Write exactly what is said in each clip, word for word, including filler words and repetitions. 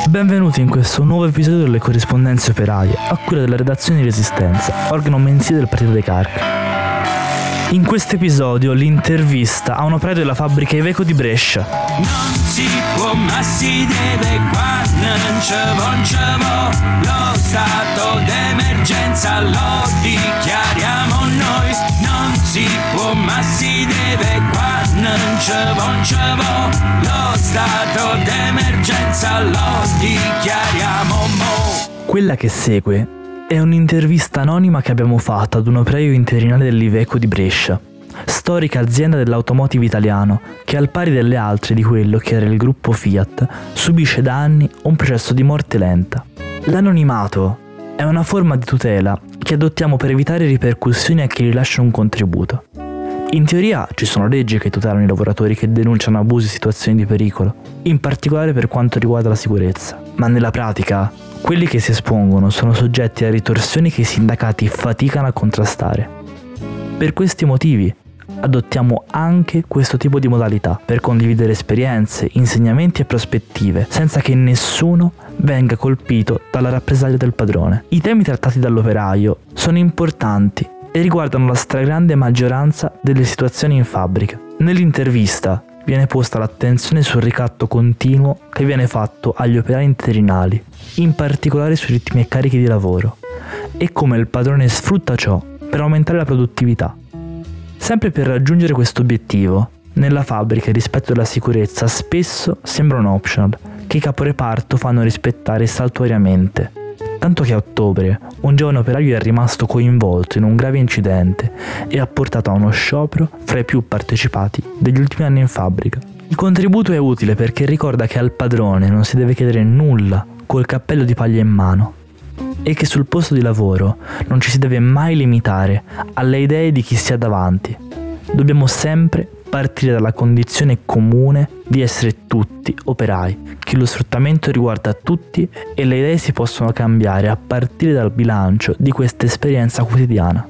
Benvenuti in questo nuovo episodio delle Corrispondenze Operaie, a cura della redazione di Resistenza, organo mensile del Partito dei Carchi. In questo episodio l'intervista a un operaio della fabbrica Iveco di Brescia. Non si può ma si deve, qua non ce vo, non ce vo. Lo stato d'emergenza lo dichiariamo noi. Non si può ma si deve, qua non ce vo, non ce vo. Lo stato d'emergenza lo dichiariamo mo. Quella che segue è un'intervista anonima che abbiamo fatto ad un operaio interinale dell'Iveco di Brescia, storica azienda dell'automotive italiano che, al pari delle altre di quello che era il gruppo Fiat, subisce da anni un processo di morte lenta. L'anonimato è una forma di tutela che adottiamo per evitare ripercussioni a chi rilascia un contributo. In teoria ci sono leggi che tutelano i lavoratori che denunciano abusi e situazioni di pericolo, in particolare per quanto riguarda la sicurezza, ma nella pratica quelli che si espongono sono soggetti a ritorsioni che i sindacati faticano a contrastare. Per questi motivi adottiamo anche questo tipo di modalità per condividere esperienze, insegnamenti e prospettive senza che nessuno venga colpito dalla rappresaglia del padrone. I temi trattati dall'operaio sono importanti e riguardano la stragrande maggioranza delle situazioni in fabbrica. Nell'intervista viene posta l'attenzione sul ricatto continuo che viene fatto agli operai interinali, in particolare sui ritmi e carichi di lavoro, e come il padrone sfrutta ciò per aumentare la produttività. Sempre per raggiungere questo obiettivo, nella fabbrica il rispetto della sicurezza spesso sembra un optional che i caporeparto fanno rispettare saltuariamente, tanto che a ottobre un giovane operaio è rimasto coinvolto in un grave incidente e ha portato a uno sciopero fra i più partecipati degli ultimi anni in fabbrica. Il contributo è utile perché ricorda che al padrone non si deve chiedere nulla col cappello di paglia in mano e che sul posto di lavoro non ci si deve mai limitare alle idee di chi si ha davanti. Dobbiamo sempre partire dalla condizione comune di essere tutti operai, che lo sfruttamento riguarda tutti e le idee si possono cambiare a partire dal bilancio di questa esperienza quotidiana.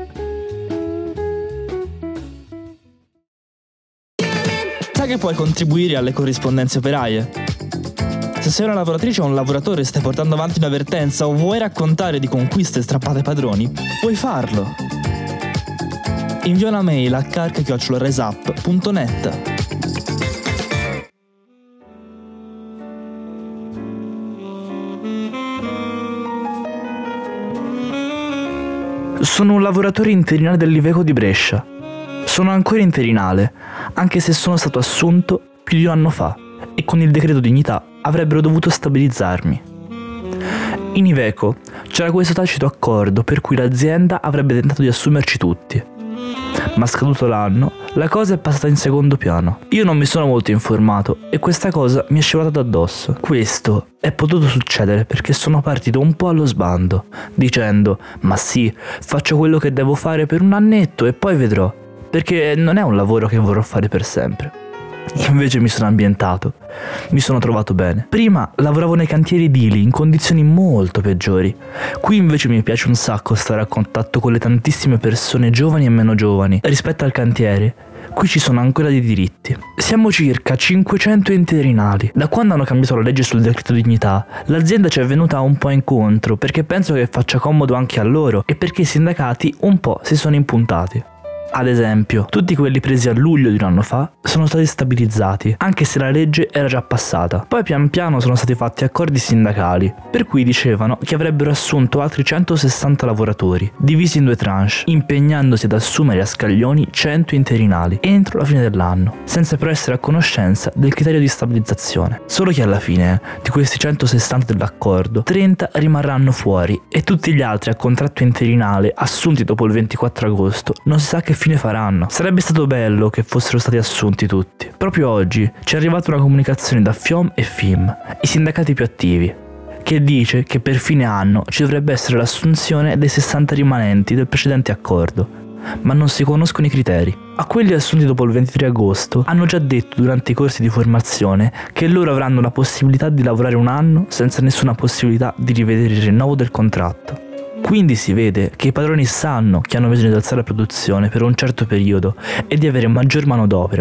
Sai che puoi contribuire alle corrispondenze operaie? Se sei una lavoratrice o un lavoratore e stai portando avanti una vertenza o vuoi raccontare di conquiste strappate ai padroni, puoi farlo. Invia una mail a carca chiocciola resap punto net. Sono un lavoratore interinale dell'Iveco di Brescia. Sono ancora interinale, anche se sono stato assunto più di un anno fa e con il decreto dignità avrebbero dovuto stabilizzarmi. In Iveco c'era questo tacito accordo per cui l'azienda avrebbe tentato di assumerci tutti. Ma scaduto l'anno, la cosa è passata in secondo piano. Io non mi sono molto informato e questa cosa mi è scivolata addosso. Questo è potuto succedere perché sono partito un po' allo sbando, dicendo «Ma sì, faccio quello che devo fare per un annetto e poi vedrò», perché non è un lavoro che vorrò fare per sempre. Invece mi sono ambientato, mi sono trovato bene. Prima lavoravo nei cantieri edili in condizioni molto peggiori. Qui invece mi piace un sacco stare a contatto con le tantissime persone giovani e meno giovani. Rispetto al cantiere, qui ci sono ancora dei diritti. Siamo circa cinquecento interinali. Da quando hanno cambiato la legge sul decreto dignità, l'azienda ci è venuta un po' incontro perché penso che faccia comodo anche a loro e perché i sindacati un po' si sono impuntati. Ad esempio, tutti quelli presi a luglio di un anno fa sono stati stabilizzati, anche se la legge era già passata. Poi pian piano sono stati fatti accordi sindacali, per cui dicevano che avrebbero assunto altri centosessanta lavoratori, divisi in due tranche, impegnandosi ad assumere a scaglioni cento interinali entro la fine dell'anno, senza però essere a conoscenza del criterio di stabilizzazione. Solo che alla fine di questi centosessanta dell'accordo, trenta rimarranno fuori e tutti gli altri a contratto interinale assunti dopo il ventiquattro agosto non si sa che fine faranno. Sarebbe stato bello che fossero stati assunti tutti. Proprio oggi ci è arrivata una comunicazione da FIOM e FIM, i sindacati più attivi, che dice che per fine anno ci dovrebbe essere l'assunzione dei sessanta rimanenti del precedente accordo, ma non si conoscono i criteri. A quelli assunti dopo il ventitré agosto hanno già detto durante i corsi di formazione che loro avranno la possibilità di lavorare un anno senza nessuna possibilità di rivedere il rinnovo del contratto. Quindi si vede che i padroni sanno che hanno bisogno di alzare la produzione per un certo periodo e di avere maggior manodopera,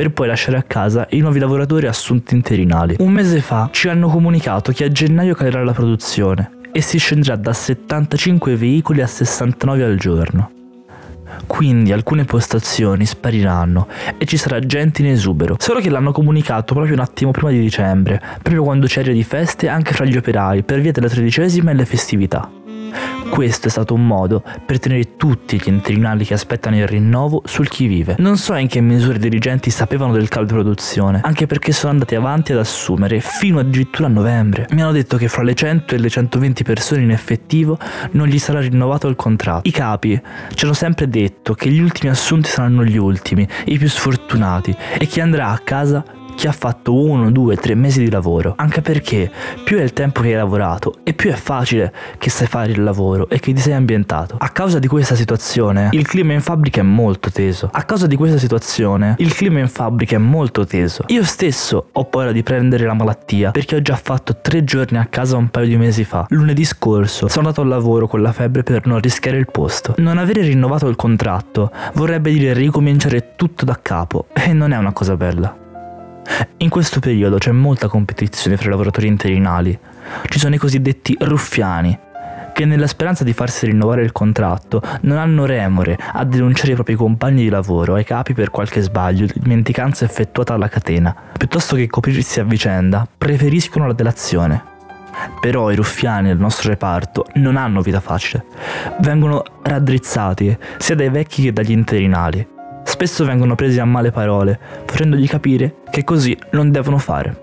per poi lasciare a casa i nuovi lavoratori assunti interinali. Un mese fa ci hanno comunicato che a gennaio calerà la produzione e si scenderà da settantacinque veicoli a sessantanove al giorno. Quindi alcune postazioni spariranno e ci sarà gente in esubero. Solo che l'hanno comunicato proprio un attimo prima di dicembre, proprio quando c'è aria di feste anche fra gli operai per via della tredicesima e le festività. Questo è stato un modo per tenere tutti gli interinali che aspettano il rinnovo sul chi vive. Non so in che misura i dirigenti sapevano del calo di produzione, anche perché sono andati avanti ad assumere fino addirittura a novembre. Mi hanno detto che fra le cento e le centoventi persone in effettivo non gli sarà rinnovato il contratto. I capi ci hanno sempre detto che gli ultimi assunti saranno gli ultimi, i più sfortunati, e che andrà a casa chi ha fatto uno, due, tre mesi di lavoro, anche perché più è il tempo che hai lavorato e più è facile che sai fare il lavoro e che ti sei ambientato. A causa di questa situazione il clima in fabbrica è molto teso. A causa di questa situazione il clima in fabbrica è molto teso. Io stesso ho paura di prendere la malattia perché ho già fatto tre giorni a casa un paio di mesi fa. Lunedì scorso sono andato al lavoro con la febbre per non rischiare il posto. Non avere rinnovato il contratto vorrebbe dire ricominciare tutto da capo e non è una cosa bella. In questo periodo c'è molta competizione fra i lavoratori interinali. Ci sono i cosiddetti ruffiani, che nella speranza di farsi rinnovare il contratto non hanno remore a denunciare i propri compagni di lavoro ai capi per qualche sbaglio, dimenticanza effettuata alla catena. Piuttosto che coprirsi a vicenda, preferiscono la delazione. Però i ruffiani del nostro reparto non hanno vita facile. Vengono raddrizzati sia dai vecchi che dagli interinali. Spesso vengono presi a male parole, facendogli capire che così non devono fare.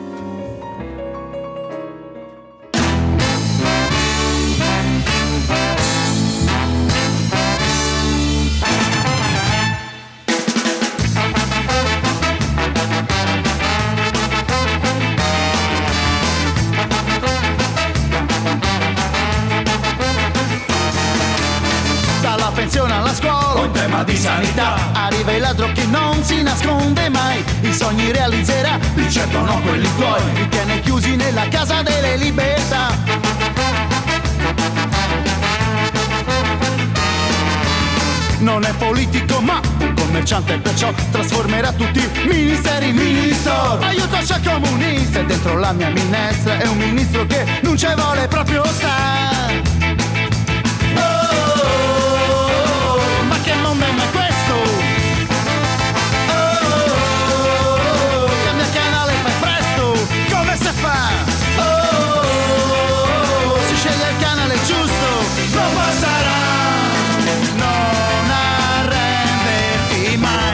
Dalla pensione alla scuola, Un tema di sanità, arriva il ladro che non si nasconde mai, i sogni realizzerà, di certo non quelli tuoi. li tiene chiusi nella casa delle libertà. Non è politico ma un commerciante, perciò trasformerà tutti i ministeri in ministro. Aiuto c'è comunista e dentro la mia minestra è un ministro che non ci vuole proprio stare. Oh, ma che mondo è questo? Oh, cambia canale, fai presto, come si fa? Oh, si sceglie il canale giusto, Non passerà. non arrenderti mai.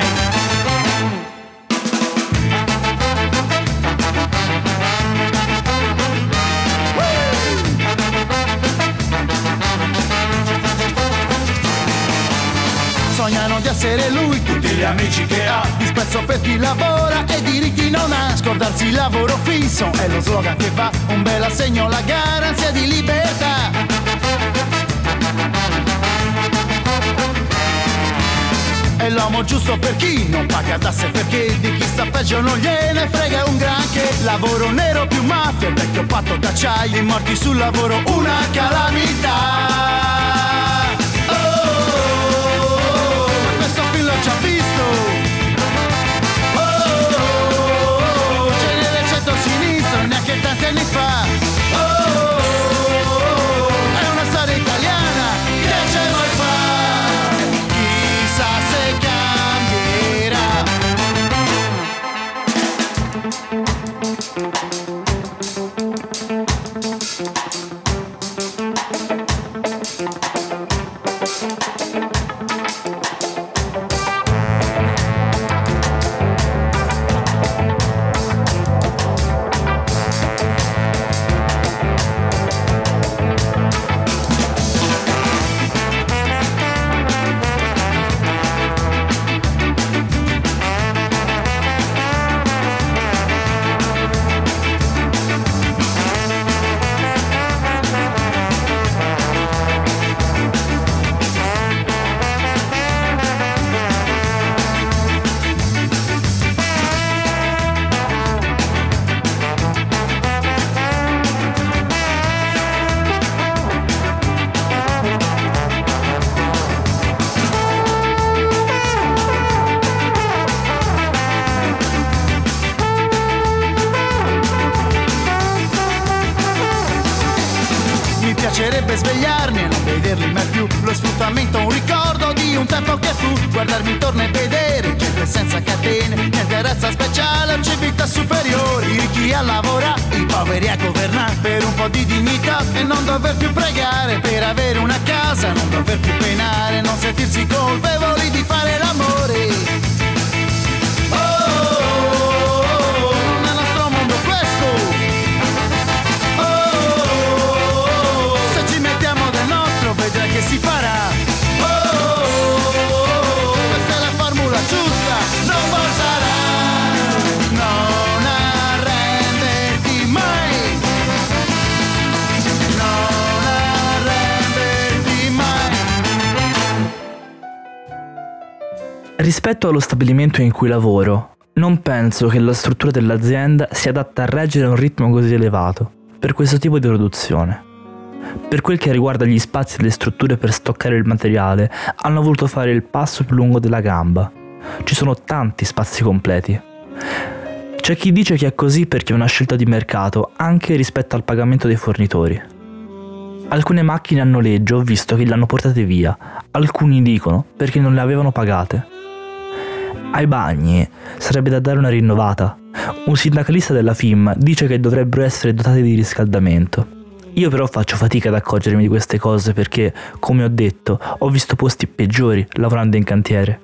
Sognano di essere lui, Tutti gli amici che ha, disprezzo per chi lavora e diritti non ha. Scordarsi il lavoro fisso è lo slogan che va, un bel assegno, la garanzia di libertà. È l'uomo giusto per chi non paga tasse, perché di chi sta peggio non gliene frega un granché. Lavoro nero più mafia, il vecchio patto d'acciaio, i morti sul lavoro una calamità. Già visto, oh, c'è nel centro-sinistro neanche tanti anni fa. Oh, è una storia italiana che ce vuoi fare, chissà se cambierà. piacerebbe svegliarmi e non vederli mai più. Lo sfruttamento è un ricordo di un tempo che fu. Guardarmi intorno e vedere gente senza catene, niente razza speciale o civiltà superiori. I ricchi a lavorare, i poveri a governare, per un po' di dignità e non dover più pregare. Per avere una casa, non dover più penare, non sentirsi colpevoli di fare l'amore. Che si farà, oh, oh, oh, questa è la formula giusta, non sarà, non arrenderti mai, non arrenderti mai. Rispetto allo stabilimento in cui lavoro, non penso che la struttura dell'azienda sia adatta a reggere un ritmo così elevato per questo tipo di produzione. Per quel che riguarda gli spazi e le strutture per stoccare il materiale, hanno voluto fare il passo più lungo della gamba. Ci sono tanti spazi completi. C'è chi dice che è così perché è una scelta di mercato anche rispetto al pagamento dei fornitori. Alcune macchine a noleggio ho visto che le hanno portate via, alcuni dicono perché non le avevano pagate. Ai bagni sarebbe da dare una rinnovata. Un sindacalista della F I M dice che dovrebbero essere dotati di riscaldamento. Io però faccio fatica ad accorgermi di queste cose perché, come ho detto, ho visto posti peggiori lavorando in cantiere.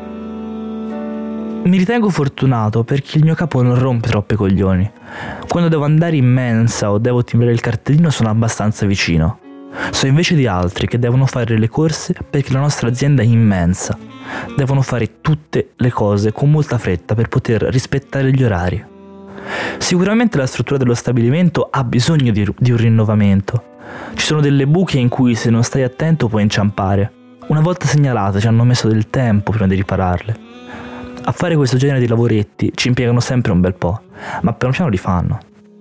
Mi ritengo fortunato perché il mio capo non rompe troppo i coglioni. Quando devo andare in mensa o devo timbrare il cartellino sono abbastanza vicino. So invece di altri che devono fare le corse perché la nostra azienda è immensa. Devono fare tutte le cose con molta fretta per poter rispettare gli orari. Sicuramente la struttura dello stabilimento ha bisogno di, di un rinnovamento. Ci sono delle buche in cui se non stai attento puoi inciampare. Una volta segnalate ci hanno messo del tempo prima di ripararle. A fare questo genere di lavoretti ci impiegano sempre un bel po', ma piano piano li fanno.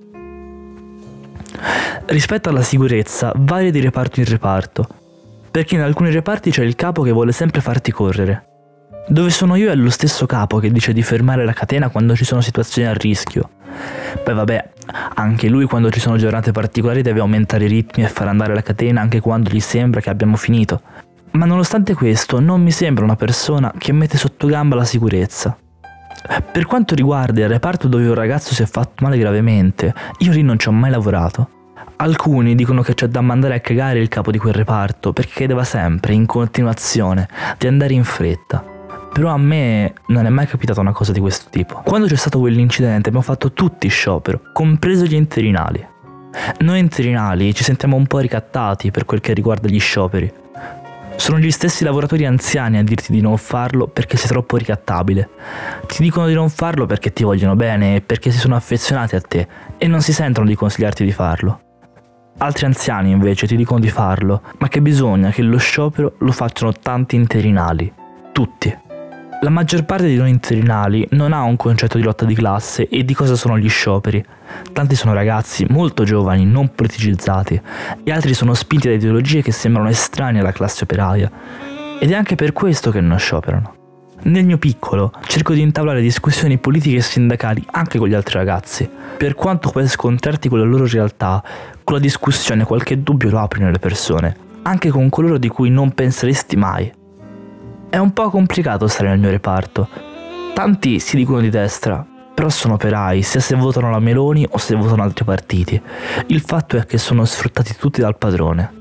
Rispetto alla sicurezza varia di reparto in reparto, perché in alcuni reparti c'è il capo che vuole sempre farti correre. Dove sono io è lo stesso capo che dice di fermare la catena quando ci sono situazioni a rischio. Poi vabbè, anche lui quando ci sono giornate particolari deve aumentare i ritmi e far andare la catena anche quando gli sembra che abbiamo finito. Ma nonostante questo non mi sembra una persona che mette sotto gamba la sicurezza. Per quanto riguarda il reparto dove un ragazzo si è fatto male gravemente, io lì non ci ho mai lavorato. Alcuni dicono che c'è da mandare a cagare il capo di quel reparto perché chiedeva sempre, in continuazione, di andare in fretta. Però a me non è mai capitata una cosa di questo tipo. Quando c'è stato quell'incidente abbiamo fatto tutti sciopero, compreso gli interinali. Noi interinali ci sentiamo un po' ricattati per quel che riguarda gli scioperi. Sono gli stessi lavoratori anziani a dirti di non farlo perché sei troppo ricattabile. Ti dicono di non farlo perché ti vogliono bene e perché si sono affezionati a te e non si sentono di consigliarti di farlo. Altri anziani invece ti dicono di farlo, ma che bisogna che lo sciopero lo facciano tanti interinali. Tutti. La maggior parte di noi interinali non ha un concetto di lotta di classe e di cosa sono gli scioperi. Tanti sono ragazzi molto giovani, non politicizzati, e altri sono spinti da ideologie che sembrano estranee alla classe operaia. Ed è anche per questo che non scioperano. Nel mio piccolo cerco di intavolare discussioni politiche e sindacali anche con gli altri ragazzi. Per quanto puoi scontrarti con la loro realtà, con la discussione qualche dubbio lo apri nelle persone, anche con coloro di cui non penseresti mai. È un po' complicato stare nel mio reparto. Tanti si dicono di destra, però sono operai, sia se votano la Meloni o se votano altri partiti. Il fatto è che sono sfruttati tutti dal padrone.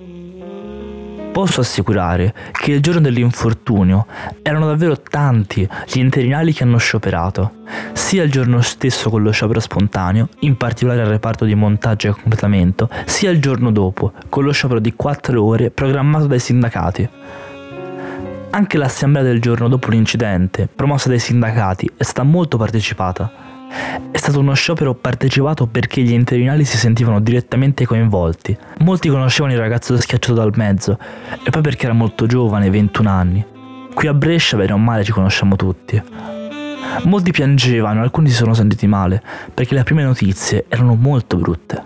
Posso assicurare che il giorno dell'infortunio erano davvero tanti gli interinali che hanno scioperato, sia il giorno stesso con lo sciopero spontaneo, in particolare al reparto di montaggio e completamento, sia il giorno dopo con lo sciopero di quattro ore programmato dai sindacati. Anche l'assemblea del giorno dopo l'incidente, promossa dai sindacati, è stata molto partecipata. È stato uno sciopero partecipato perché gli interinali si sentivano direttamente coinvolti. Molti conoscevano il ragazzo schiacciato dal mezzo, e poi perché era molto giovane, ventuno anni. Qui a Brescia, bene o male, ci conosciamo tutti. Molti piangevano, alcuni si sono sentiti male, perché le prime notizie erano molto brutte.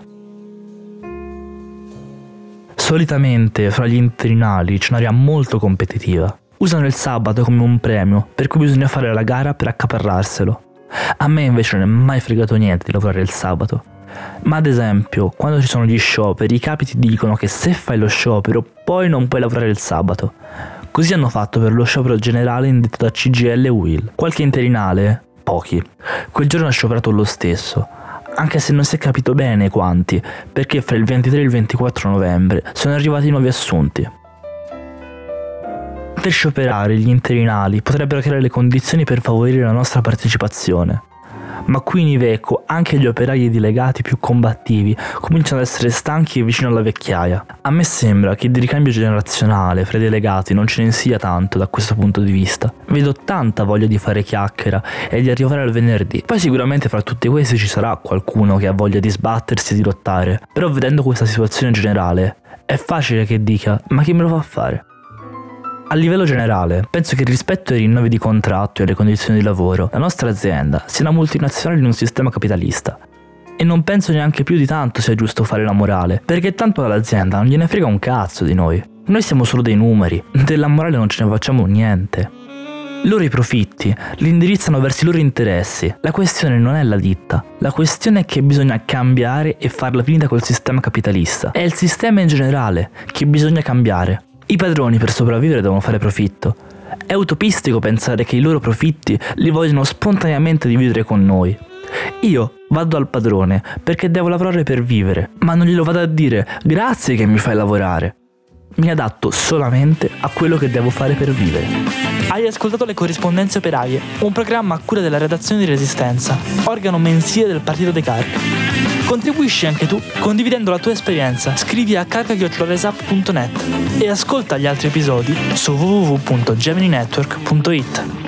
Solitamente fra gli interinali c'è un'area molto competitiva. Usano il sabato come un premio, per cui bisogna fare la gara per accaparrarselo. A me invece non è mai fregato niente di lavorare il sabato. Ma ad esempio, quando ci sono gli scioperi, i capi ti dicono che se fai lo sciopero poi non puoi lavorare il sabato. Così hanno fatto per lo sciopero generale indetto da C G I L e U I L. Qualche interinale, pochi, quel giorno ha scioperato lo stesso, anche se non si è capito bene quanti, perché fra il ventitré e il ventiquattro novembre sono arrivati nuovi assunti. Per scioperare, gli interinali potrebbero creare le condizioni per favorire la nostra partecipazione. Ma qui in Iveco anche gli operai ed i legati più combattivi cominciano ad essere stanchi e vicino alla vecchiaia. A me sembra che di ricambio generazionale fra i delegati non ce ne sia tanto da questo punto di vista. Vedo tanta voglia di fare chiacchiera e di arrivare al venerdì. Poi sicuramente fra tutti questi ci sarà qualcuno che ha voglia di sbattersi e di lottare. Però vedendo questa situazione generale è facile che dica: ma chi me lo fa fare? A livello generale, penso che rispetto ai rinnovi di contratto e alle condizioni di lavoro, la nostra azienda sia una multinazionale in un sistema capitalista. E non penso neanche più di tanto sia giusto fare la morale, perché tanto all'azienda non gliene frega un cazzo di noi. Noi siamo solo dei numeri, della morale non ce ne facciamo niente. Loro i profitti li indirizzano verso i loro interessi. La questione non è la ditta, la questione è che bisogna cambiare e farla finita col sistema capitalista. È il sistema in generale che bisogna cambiare. I padroni per sopravvivere devono fare profitto. È utopistico pensare che i loro profitti li vogliono spontaneamente dividere con noi. Io vado al padrone perché devo lavorare per vivere, ma non glielo vado a dire grazie che mi fai lavorare. Mi adatto solamente a quello che devo fare per vivere. Hai ascoltato Le Corrispondenze Operaie, un programma a cura della redazione di Resistenza, organo mensile del Partito dei Carca. Contribuisci anche tu condividendo la tua esperienza. Scrivi a carca chiocciola resap punto net e ascolta gli altri episodi su w w w punto gemini network punto it.